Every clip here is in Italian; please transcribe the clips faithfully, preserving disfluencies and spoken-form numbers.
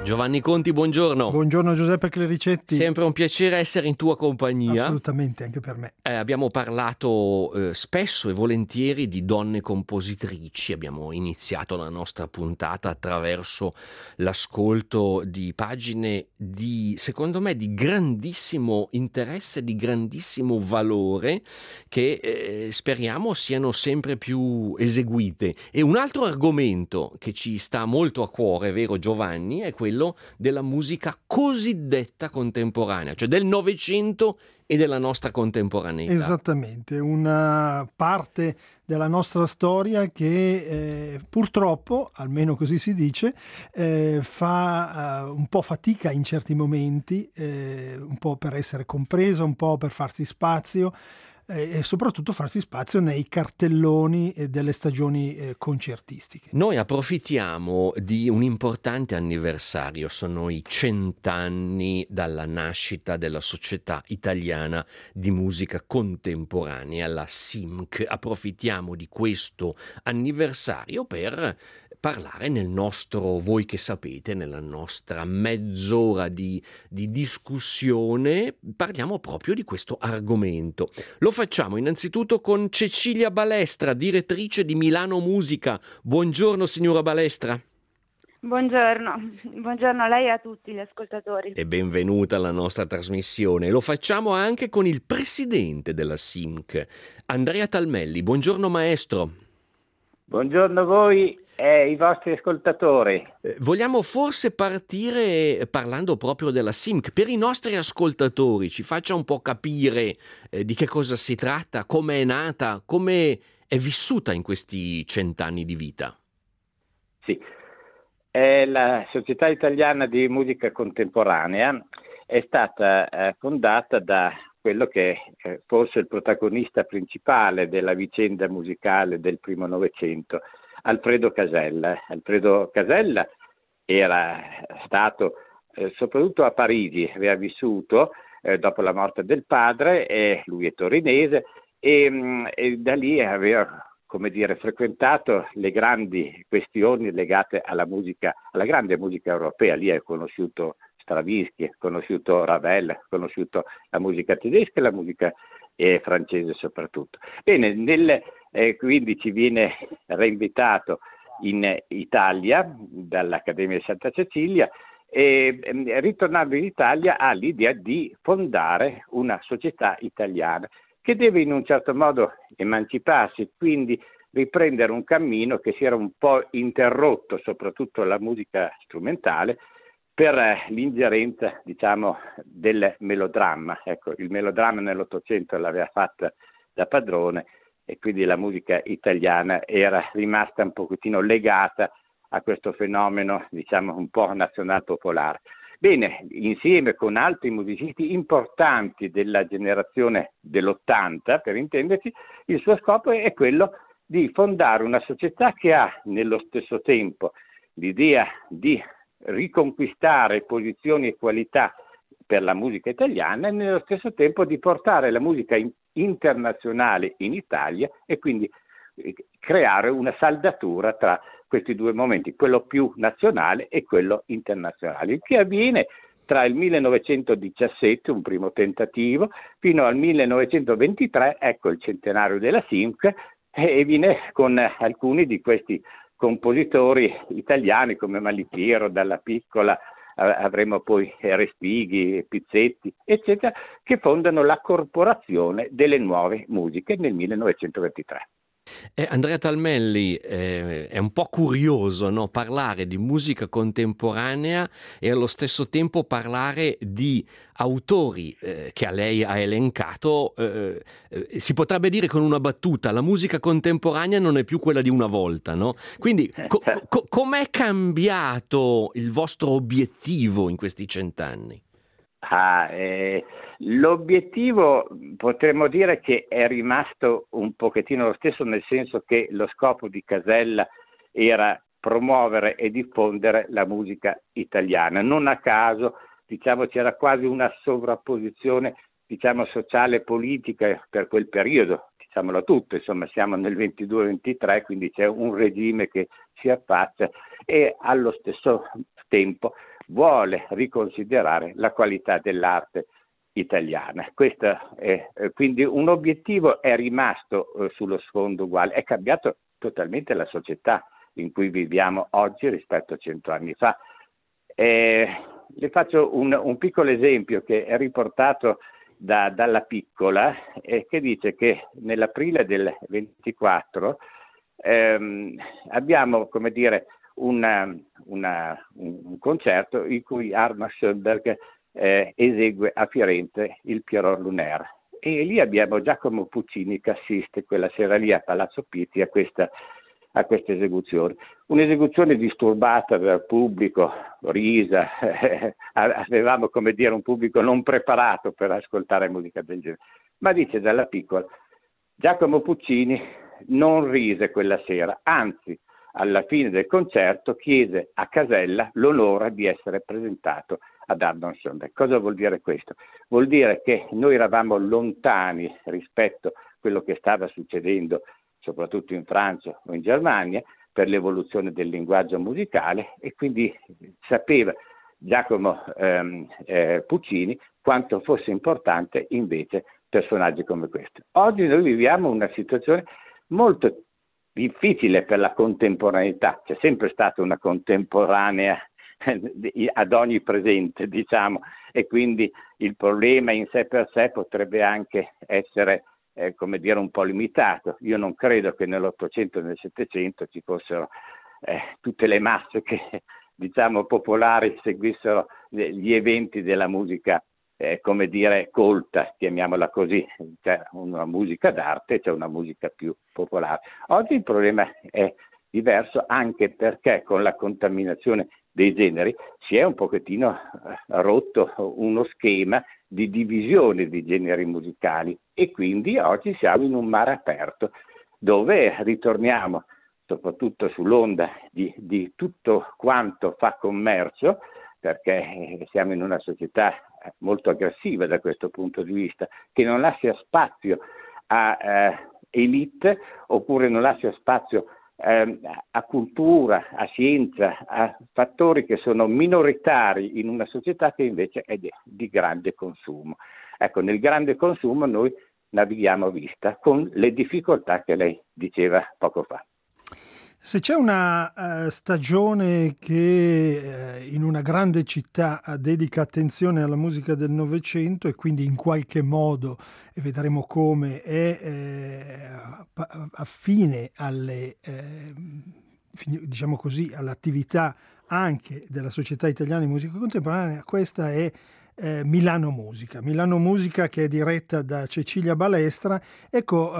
Giovanni Conti, buongiorno. Buongiorno Giuseppe Clericetti. Sempre un piacere essere in tua compagnia. Assolutamente, anche per me. Eh, abbiamo parlato eh, spesso e volentieri di donne compositrici. Abbiamo iniziato la nostra puntata attraverso l'ascolto di pagine di, secondo me, di grandissimo interesse, di grandissimo valore, che eh, speriamo siano sempre più eseguite. E un altro argomento che ci sta molto a cuore, vero Giovanni, è quello della musica cosiddetta contemporanea, cioè del Novecento e della nostra contemporaneità. Esattamente, una parte della nostra storia che eh, purtroppo, almeno così si dice, eh, fa uh, un po' fatica in certi momenti, eh, un po' per essere compresa, un po' per farsi spazio, e soprattutto farsi spazio nei cartelloni delle stagioni eh, concertistiche. Noi approfittiamo di un importante anniversario, sono i cent'anni dalla nascita della Società Italiana di Musica Contemporanea, la S I M C. Approfittiamo di questo anniversario per parlare nel nostro Voi che sapete, nella nostra mezz'ora di, di discussione, parliamo proprio di questo argomento. Lo facciamo innanzitutto con Cecilia Balestra, direttrice di Milano Musica. Buongiorno signora Balestra. Buongiorno, buongiorno a lei e a tutti gli ascoltatori. E benvenuta alla nostra trasmissione. Lo facciamo anche con il presidente della S I M C, Andrea Talmelli. Buongiorno maestro. Buongiorno a voi e ai vostri ascoltatori. Eh, vogliamo forse partire parlando proprio della S I M C. Per i nostri ascoltatori ci faccia un po' capire eh, di che cosa si tratta, come è nata, come è vissuta in questi cent'anni di vita. Sì, è la Società Italiana di Musica Contemporanea è stata eh, fondata da quello che è forse il protagonista principale della vicenda musicale del primo Novecento, Alfredo Casella. Alfredo Casella era stato eh, soprattutto a Parigi, aveva vissuto eh, dopo la morte del padre, e lui è torinese, e, mh, e da lì aveva, come dire, frequentato le grandi questioni legate alla musica, alla grande musica europea. Lì ha conosciuto Stravinsky, ha conosciuto Ravel, ha conosciuto la musica tedesca e la musica eh, francese soprattutto. Bene, nel eh, quindi ci viene reinvitato in Italia dall'Accademia di Santa Cecilia e eh, ritornando in Italia ha l'idea di fondare una società italiana che deve in un certo modo emanciparsi, quindi riprendere un cammino che si era un po' interrotto, soprattutto la musica strumentale, per l'ingerenza, diciamo, del melodramma. Ecco, il melodramma nell'Ottocento l'aveva fatta da padrone e quindi la musica italiana era rimasta un pochettino legata a questo fenomeno, diciamo, un po' nazional-popolare. Bene, insieme con altri musicisti importanti della generazione dell'ottanta, per intenderci, il suo scopo è quello di fondare una società che ha nello stesso tempo l'idea di riconquistare posizioni e qualità per la musica italiana e nello stesso tempo di portare la musica in- internazionale in Italia e quindi eh, creare una saldatura tra questi due momenti, quello più nazionale e quello internazionale, il che avviene tra il millenovecentodiciassette, un primo tentativo, fino al millenovecentoventitré, ecco il centenario della S I M C, e viene con alcuni di questi compositori italiani come Malipiero, Dalla Piccola, avremo poi Respighi, Pizzetti, eccetera, che fondano la Corporazione delle Nuove Musiche nel millenovecentoventitré. Eh, Andrea Talmelli, eh, è un po' curioso, no? Parlare di musica contemporanea e allo stesso tempo parlare di autori eh, che a lei ha elencato. Eh, eh, si potrebbe dire con una battuta: la musica contemporanea non è più quella di una volta, no? Quindi co- co- com'è cambiato il vostro obiettivo in questi cent'anni? Ah, eh, l'obiettivo potremmo dire che è rimasto un pochettino lo stesso, nel senso che lo scopo di Casella era promuovere e diffondere la musica italiana. Non a caso, diciamo, c'era quasi una sovrapposizione, diciamo, sociale e politica per quel periodo, diciamolo tutto, insomma siamo nel ventidue ventitré, quindi c'è un regime che si affaccia e allo stesso tempo vuole riconsiderare la qualità dell'arte italiana. Questo è, quindi un obiettivo è rimasto eh, sullo sfondo uguale, è cambiato totalmente la società in cui viviamo oggi rispetto a cento anni fa. Eh, le faccio un, un piccolo esempio che è riportato da, dalla Piccola, eh, che dice che nell'aprile del ventiquattro ehm, abbiamo, come dire, una, una, un concerto in cui Arnold Schoenberg eh, esegue a Firenze il Pierrot Lunaire, e lì abbiamo Giacomo Puccini che assiste quella sera lì a Palazzo Pitti a questa a questa esecuzione. Un'esecuzione disturbata dal pubblico, risa, eh, avevamo, come dire, un pubblico non preparato per ascoltare musica del genere. Ma dice dalla Piccola, Giacomo Puccini non rise quella sera, anzi, alla fine del concerto chiese a Casella l'onore di essere presentato ad Arnold Schoenberg. Cosa vuol dire questo? Vuol dire che noi eravamo lontani rispetto a quello che stava succedendo soprattutto in Francia o in Germania, per l'evoluzione del linguaggio musicale, e quindi sapeva Giacomo ehm, eh, Puccini quanto fosse importante invece personaggi come questo. Oggi noi viviamo una situazione molto difficile per la contemporaneità, c'è sempre stata una contemporanea ad ogni presente, diciamo, e quindi il problema in sé per sé potrebbe anche essere Eh, come dire un po' limitato. Io non credo che nell'Ottocento e nel Settecento ci fossero eh, tutte le masse che, diciamo, popolari seguissero gli eventi della musica eh, come dire colta, chiamiamola così. C'è una musica d'arte, c'è una musica più popolare. Oggi il problema è diverso, anche perché con la contaminazione dei generi si è un pochettino eh, rotto uno schema di divisione di generi musicali, e quindi oggi siamo in un mare aperto dove ritorniamo soprattutto sull'onda di, di tutto quanto fa commercio, perché siamo in una società molto aggressiva da questo punto di vista, che non lascia spazio a eh, elite, oppure non lascia spazio a cultura, a scienza, a fattori che sono minoritari in una società che invece è di, di grande consumo. Ecco, nel grande consumo noi navighiamo a vista con le difficoltà che lei diceva poco fa. Se c'è una uh, stagione che uh, in una grande città uh, dedica attenzione alla musica del Novecento, e quindi in qualche modo, e vedremo come, è eh, affine alle, eh, diciamo così, all'attività anche della Società Italiana di Musica Contemporanea, questa è Eh, Milano Musica. Milano Musica, che è diretta da Cecilia Balestra. Ecco,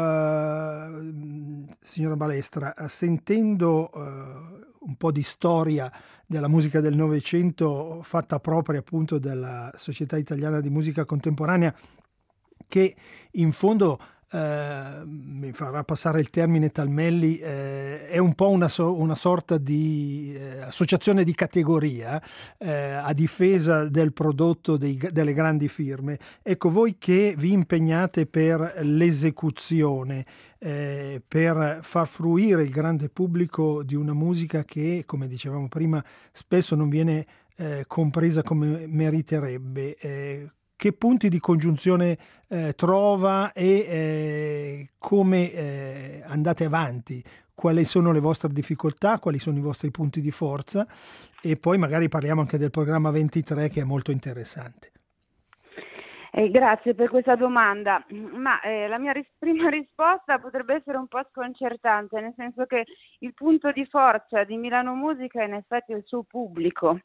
eh, signora Balestra, sentendo eh, un po' di storia della musica del Novecento fatta propria appunto dalla Società Italiana di Musica Contemporanea, che in fondo Uh, mi farà passare il termine Talmelli, eh, è un po' una, so- una sorta di eh, associazione di categoria eh, a difesa del prodotto dei, delle grandi firme. Ecco, voi che vi impegnate per l'esecuzione, eh, per far fruire il grande pubblico di una musica che, come dicevamo prima, spesso non viene eh, compresa come meriterebbe, eh, che punti di congiunzione eh, trova e eh, come eh, andate avanti? Quali sono le vostre difficoltà? Quali sono i vostri punti di forza? E poi magari parliamo anche del programma ventitré, che è molto interessante. Eh, grazie per questa domanda, ma eh, la mia ris- prima risposta potrebbe essere un po' sconcertante, nel senso che il punto di forza di Milano Musica è in effetti il suo pubblico.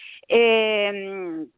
E,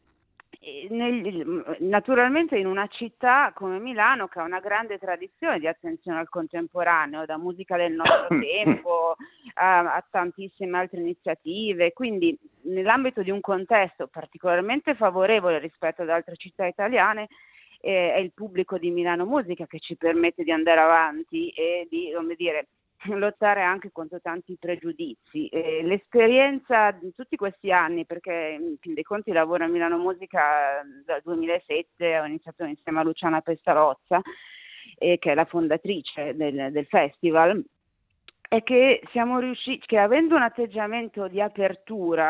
Nel, naturalmente in una città come Milano, che ha una grande tradizione di attenzione al contemporaneo, da musica del nostro tempo a, a tantissime altre iniziative, quindi nell'ambito di un contesto particolarmente favorevole rispetto ad altre città italiane, eh, è il pubblico di Milano Musica che ci permette di andare avanti e di, come dire, lottare anche contro tanti pregiudizi. Eh, l'esperienza di tutti questi anni, perché in fin dei conti lavoro a Milano Musica dal duemilasette, ho iniziato insieme a Luciana Pestarozza, eh, che è la fondatrice del, del festival, è che siamo riusciti, che avendo un atteggiamento di apertura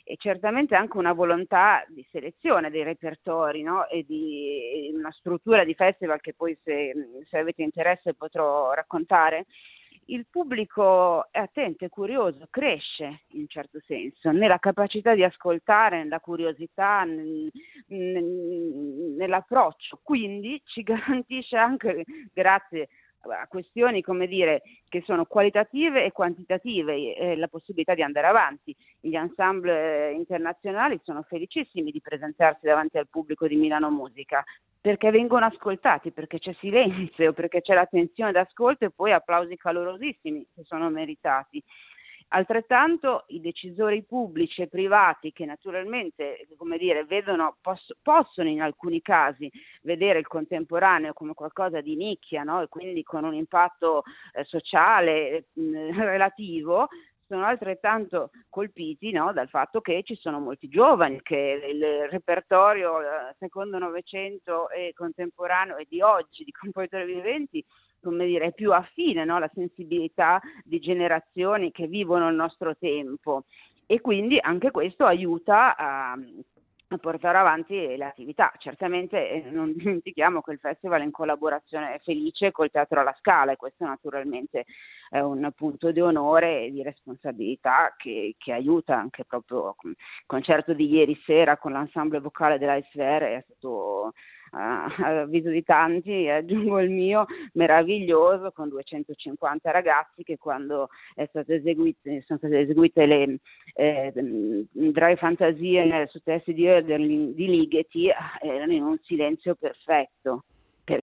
e certamente anche una volontà di selezione dei repertori, no? E di una struttura di festival che poi se, se avete interesse potrò raccontare. Il pubblico è attento, è curioso, cresce in un certo senso nella capacità di ascoltare, nella curiosità, nel, nell'approccio, quindi ci garantisce anche, grazie a questioni, come dire, che sono qualitative e quantitative, eh, la possibilità di andare avanti. Gli ensemble internazionali sono felicissimi di presentarsi davanti al pubblico di Milano Musica, perché vengono ascoltati, perché c'è silenzio, perché c'è l'attenzione d'ascolto e poi applausi calorosissimi che sono meritati. Altrettanto i decisori pubblici e privati che naturalmente, come dire, vedono, poss- possono in alcuni casi vedere il contemporaneo come qualcosa di nicchia, no? E quindi con un impatto eh, sociale mh, relativo, sono altrettanto colpiti, no, dal fatto che ci sono molti giovani, che il repertorio eh, secondo Novecento e contemporaneo e di oggi, di compositori viventi, come dire, è più affine, no, alla sensibilità di generazioni che vivono il nostro tempo, e quindi anche questo aiuta a, a portare avanti le attività. Certamente eh, non dimentichiamo che il festival è in collaborazione felice col Teatro alla Scala, e questo naturalmente è un punto di onore e di responsabilità che, che aiuta anche proprio il concerto di ieri sera con l'ensemble vocale dell'Icever, è stato a avviso di tanti, aggiungo il mio, meraviglioso, con duecentocinquanta ragazzi che quando è stato eseguite, sono state eseguite le eh, Drei Fantasie su testi di Oederlin di Ligeti, erano in un silenzio perfetto. Per...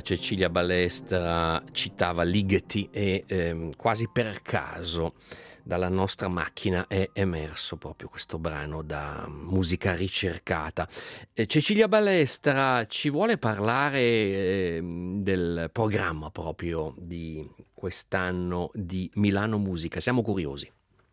Cecilia Balestra citava Ligeti e ehm, quasi per caso dalla nostra macchina è emerso proprio questo brano da musica ricercata. Eh, Cecilia Balestra ci vuole parlare eh, del programma proprio di quest'anno di Milano Musica. Siamo curiosi.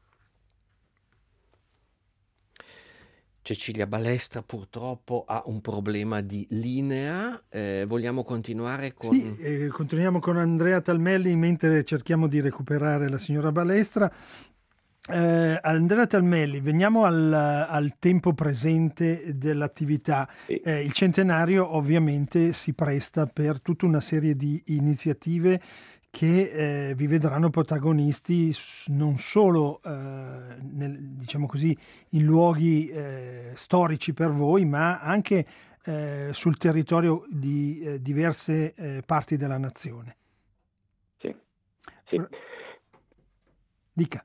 Cecilia Balestra purtroppo ha un problema di linea, eh, vogliamo continuare con... Sì, eh, continuiamo con Andrea Talmelli mentre cerchiamo di recuperare la signora Balestra. Eh, Andrea Talmelli, veniamo al, al tempo presente dell'attività. Sì. Eh, il centenario ovviamente si presta per tutta una serie di iniziative che eh, vi vedranno protagonisti non solo eh, nel, diciamo così, in luoghi eh, storici per voi, ma anche eh, sul territorio di eh, diverse eh, parti della nazione. Sì. Sì. Dica.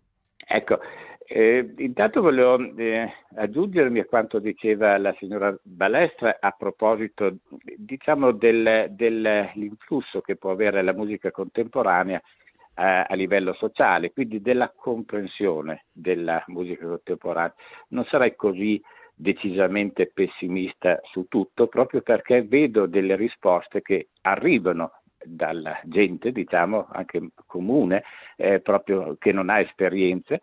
Ecco, eh, intanto volevo eh, aggiungermi a quanto diceva la signora Balestra a proposito, diciamo, del, dell'influsso che può avere la musica contemporanea eh, a livello sociale, quindi della comprensione della musica contemporanea. Non sarei così decisamente pessimista su tutto, proprio perché vedo delle risposte che arrivano dalla gente, diciamo, anche comune, eh, proprio che non ha esperienze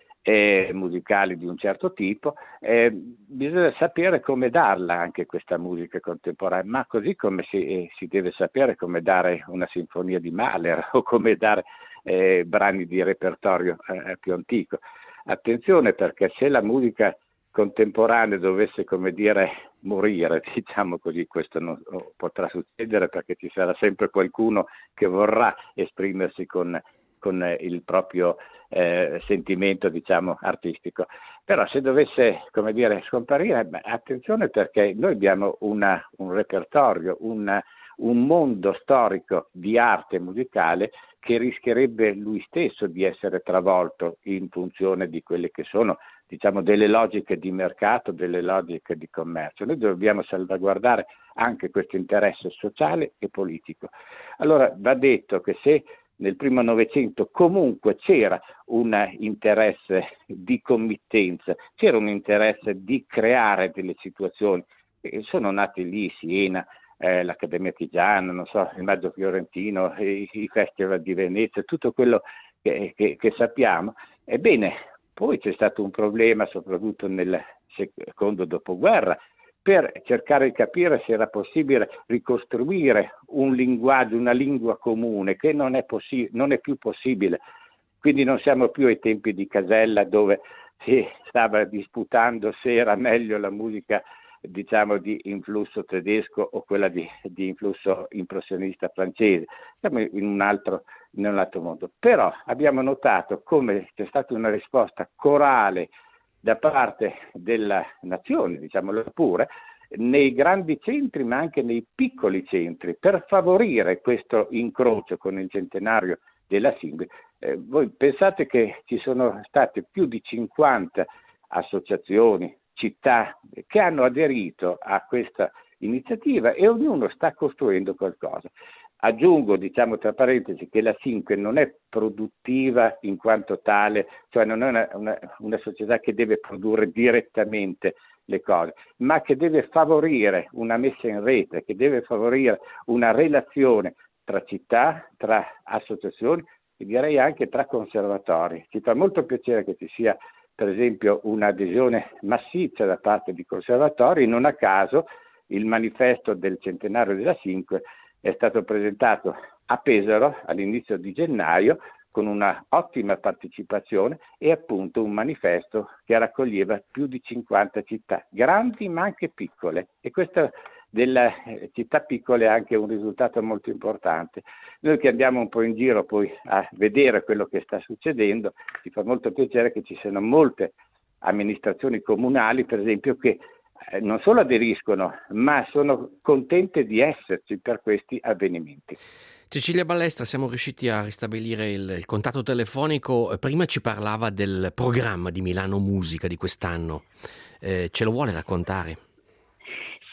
eh, musicali di un certo tipo. Eh, bisogna sapere come darla anche questa musica contemporanea, ma così come si, eh, si deve sapere come dare una sinfonia di Mahler o come dare eh, brani di repertorio eh, più antico. Attenzione, perché se la musica contemporanea dovesse, come dire, morire, diciamo così, questo non potrà succedere perché ci sarà sempre qualcuno che vorrà esprimersi con, con il proprio eh, sentimento, diciamo, artistico. Però se dovesse, come dire, scomparire, beh, attenzione, perché noi abbiamo una, un repertorio, una, un mondo storico di arte musicale che rischierebbe lui stesso di essere travolto in funzione di quelle che sono, diciamo, delle logiche di mercato, delle logiche di commercio. Noi dobbiamo salvaguardare anche questo interesse sociale e politico. Allora va detto che se nel primo Novecento comunque c'era un interesse di committenza, c'era un interesse di creare delle situazioni, e sono nati lì Siena, Eh, l'Accademia Tigiana, non so, il Maggio Fiorentino, i, i festival di Venezia, tutto quello che, che, che sappiamo. Ebbene, poi c'è stato un problema, soprattutto nel secondo dopoguerra, per cercare di capire se era possibile ricostruire un linguaggio, una lingua comune, che non è, possi- non è più possibile. Quindi non siamo più ai tempi di Casella, dove si stava disputando se era meglio la musica, diciamo, di influsso tedesco o quella di, di influsso impressionista francese. Siamo in un altro, in un altro mondo. Però abbiamo notato come c'è stata una risposta corale da parte della nazione, diciamolo pure, nei grandi centri ma anche nei piccoli centri, per favorire questo incrocio con il centenario della Singui. Eh, voi pensate che ci sono state più di cinquanta associazioni, città che hanno aderito a questa iniziativa e ognuno sta costruendo qualcosa. Aggiungo, diciamo tra parentesi, che la Cinque non è produttiva in quanto tale, cioè non è una, una, una società che deve produrre direttamente le cose, ma che deve favorire una messa in rete, che deve favorire una relazione tra città, tra associazioni e direi anche tra conservatori. Ci fa molto piacere che ci sia, per esempio, un'adesione massiccia da parte di conservatori. Non a caso il manifesto del centenario della Cinque è stato presentato a Pesaro all'inizio di gennaio con una ottima partecipazione e appunto un manifesto che raccoglieva più di cinquanta città, grandi ma anche piccole, e questa delle città piccole è anche un risultato molto importante. Noi che andiamo un po' in giro poi a vedere quello che sta succedendo, ci fa molto piacere che ci siano molte amministrazioni comunali, per esempio, che eh, non solo aderiscono, ma sono contente di esserci per questi avvenimenti. Cecilia Balestra, siamo riusciti a ristabilire il, il contatto telefonico. Prima ci parlava del programma di Milano Musica di quest'anno. Eh, ce lo vuole raccontare?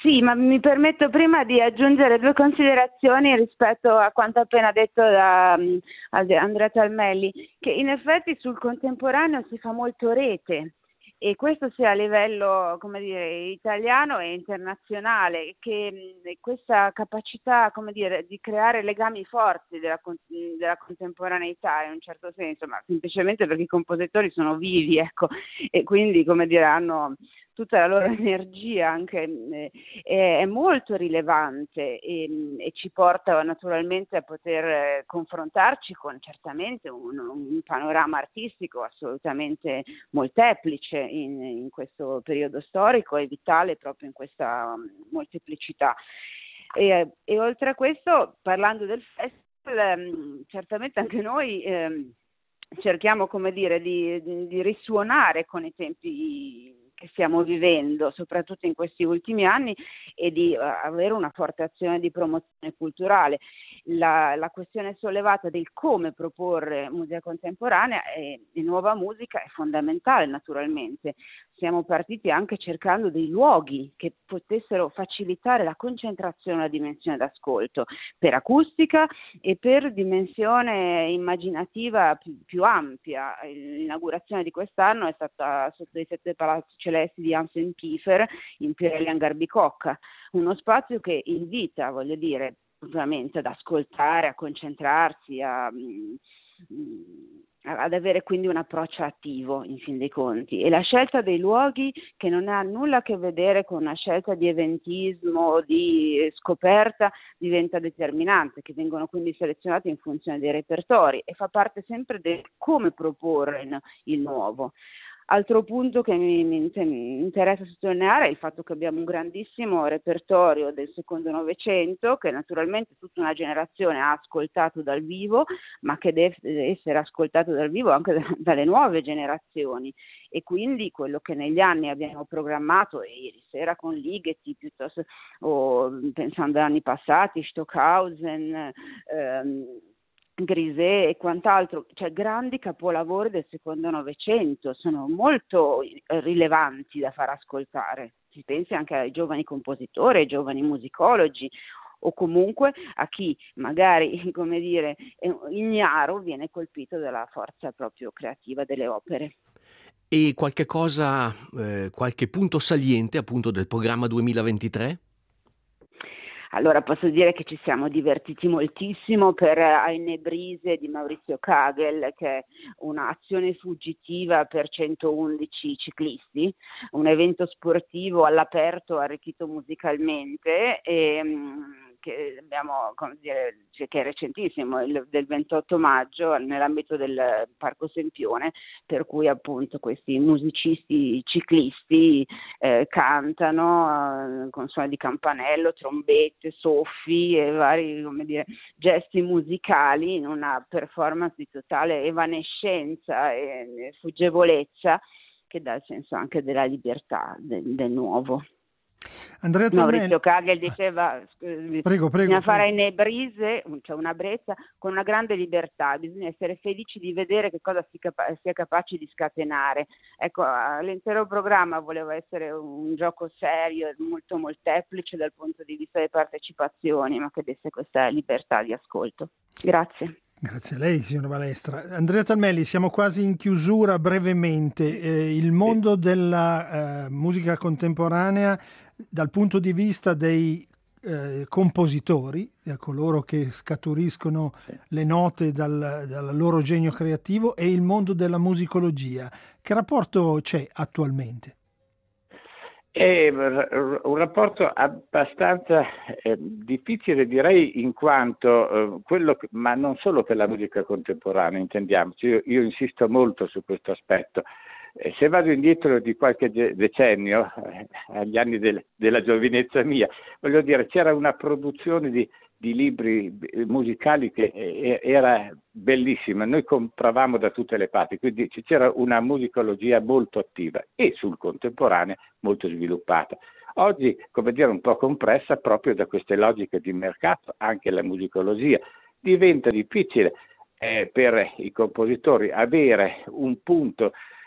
Sì, ma mi permetto prima di aggiungere due considerazioni rispetto a quanto appena detto da um, Andrea Talmelli, che in effetti sul contemporaneo si fa molto rete, e questo sia a livello, come dire, italiano e internazionale, che mh, questa capacità, come dire, di creare legami forti della, della contemporaneità in un certo senso, ma semplicemente perché i compositori sono vivi, ecco, e quindi, come dire, hanno tutta la loro energia anche eh, è, è molto rilevante, e, e ci porta naturalmente a poter eh, confrontarci con certamente un, un panorama artistico assolutamente molteplice in, in questo periodo storico, e vitale proprio in questa um, molteplicità. E, e oltre a questo, parlando del festival, um, certamente anche noi um, cerchiamo, come dire, di, di, di risuonare con i tempi che stiamo vivendo, soprattutto in questi ultimi anni, e di uh, avere una forte azione di promozione culturale. La, la questione sollevata del come proporre musica contemporanea e, e nuova musica è fondamentale, naturalmente. Siamo partiti anche cercando dei luoghi che potessero facilitare la concentrazione e la dimensione d'ascolto per acustica e per dimensione immaginativa più, più ampia. L'inaugurazione di quest'anno è stata sotto i Sette Palazzi Celesti di Hansen Kiefer in Pirelli Hangar Bicocca, uno spazio che invita, voglio dire, ovviamente ad ascoltare, a concentrarsi, a, ad avere quindi un approccio attivo in fin dei conti. E la scelta dei luoghi, che non ha nulla a che vedere con una scelta di eventismo o di scoperta, diventa determinante, che vengono quindi selezionati in funzione dei repertori, e fa parte sempre del come proporre il nuovo. Altro punto che mi, mi interessa sottolineare è il fatto che abbiamo un grandissimo repertorio del secondo Novecento, che naturalmente tutta una generazione ha ascoltato dal vivo, ma che deve essere ascoltato dal vivo anche da, dalle nuove generazioni. E quindi quello che negli anni abbiamo programmato, e ieri sera con Ligeti, piuttosto, o pensando agli anni passati, Stockhausen, ehm, Grisè e quant'altro, cioè grandi capolavori del secondo Novecento, sono molto rilevanti da far ascoltare. Si pensi anche ai giovani compositori, ai giovani musicologi, o comunque a chi magari, come dire, ignaro, viene colpito dalla forza proprio creativa delle opere. E qualche cosa, eh, qualche punto saliente appunto del programma duemilaventitré? Allora posso dire che ci siamo divertiti moltissimo per Eine Brise di Maurizio Kagel, che è un'azione fuggitiva per centoundici ciclisti, un evento sportivo all'aperto arricchito musicalmente, e che abbiamo, come dire, che è recentissimo, il, del ventotto maggio nell'ambito del Parco Sempione, per cui appunto questi musicisti ciclisti eh, cantano eh, con suoni di campanello, trombette, soffi e vari, come dire, gesti musicali in una performance di totale evanescenza e, e fuggevolezza, che dà il senso anche della libertà del, del nuovo. Andrea Maurizio Kagel diceva scusi, prego, prego, bisogna fare prego. in Brise, cioè una brezza con una grande libertà, bisogna essere felici di vedere che cosa si, capa- si è capaci di scatenare. Ecco, l'intero programma voleva essere un gioco serio, molto molteplice dal punto di vista delle partecipazioni, ma che desse questa libertà di ascolto. Grazie. Grazie a lei, signora Balestra. Andrea Talmelli, siamo quasi in chiusura brevemente. Eh, il mondo della eh, musica contemporanea dal punto di vista dei eh, compositori, eh, coloro che scaturiscono le note dal, dal loro genio creativo, e il mondo della musicologia. Che rapporto c'è attualmente? È un rapporto abbastanza eh, difficile, direi, in quanto eh, quello che, ma non solo per la musica contemporanea, intendiamoci, io, io insisto molto su questo aspetto. Eh, se vado indietro di qualche decennio, eh, agli anni del, della giovinezza mia, voglio dire, c'era una produzione di, di libri musicali che eh, era bellissima, noi compravamo da tutte le parti, quindi c'era una musicologia molto attiva e sul contemporaneo molto sviluppata. Oggi, come dire, un po' compressa proprio da queste logiche di mercato, anche la musicologia. Diventa difficile eh, per i compositori avere un punto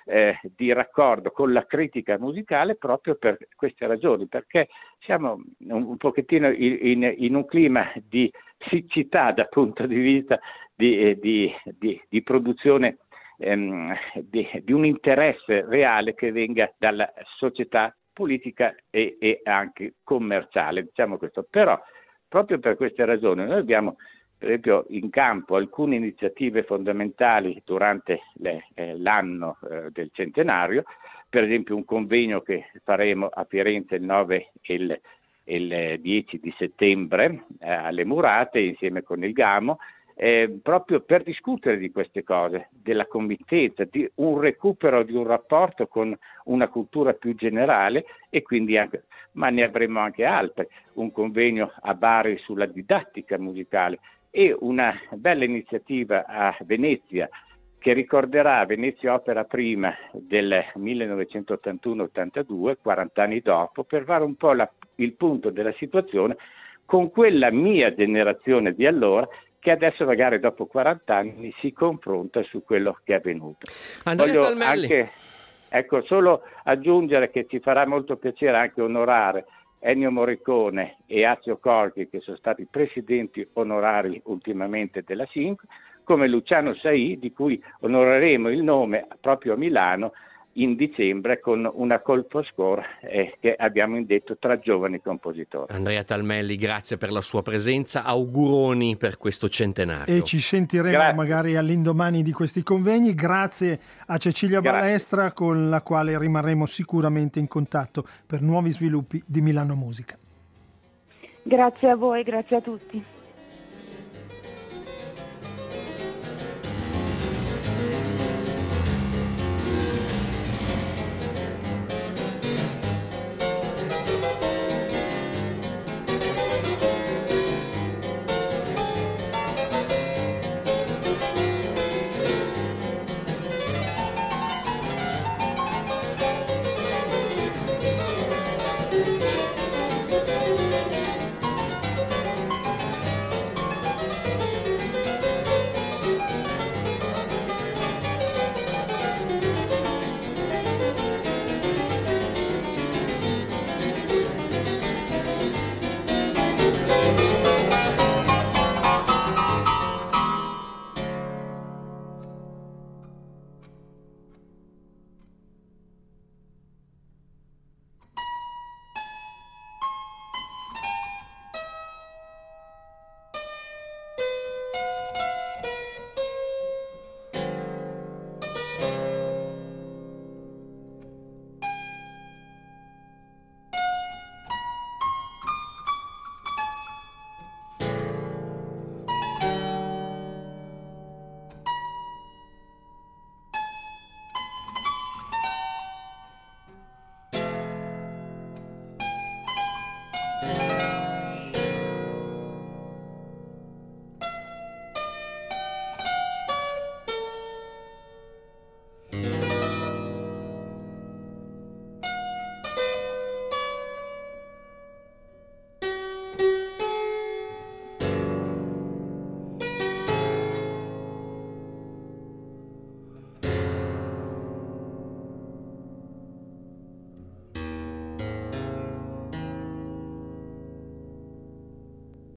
eh, di raccordo con la critica musicale proprio per queste ragioni, perché siamo un, un pochettino in, in, in un clima di siccità dal punto di vista di, eh, di, di, di produzione ehm, di, di un interesse reale che venga dalla società politica e, e anche commerciale, diciamo questo. Però proprio per queste ragioni noi abbiamo per esempio in campo alcune iniziative fondamentali durante le, eh, l'anno eh, del centenario, per esempio un convegno che faremo a Firenze il nove e il, il dieci di settembre eh, alle Murate insieme con il Gamo, eh, proprio per discutere di queste cose, della committenza, di un recupero di un rapporto con una cultura più generale e quindi anche, ma ne avremo anche altre, un convegno a Bari sulla didattica musicale e una bella iniziativa a Venezia che ricorderà Venezia Opera Prima del millenovecentottantuno ottantadue, quaranta anni dopo, per fare un po' la, il punto della situazione con quella mia generazione di allora che adesso magari dopo quaranta anni si confronta su quello che è avvenuto. Andrea Voglio Talmelli. anche, ecco, solo aggiungere che ci farà molto piacere anche onorare Ennio Morricone e Azio Corchi, che sono stati presidenti onorari ultimamente della S I N C, come Luciano Saì, di cui onoreremo il nome proprio a Milano in dicembre con una colpo score eh, che abbiamo indetto tra giovani compositori. Andrea Talmelli, grazie per la sua presenza, auguroni per questo centenario. E ci sentiremo Grazie. magari all'indomani di questi convegni. Grazie a Cecilia Grazie. Balestra, con la quale rimarremo sicuramente in contatto per nuovi sviluppi di Milano Musica. Grazie a voi, grazie a tutti.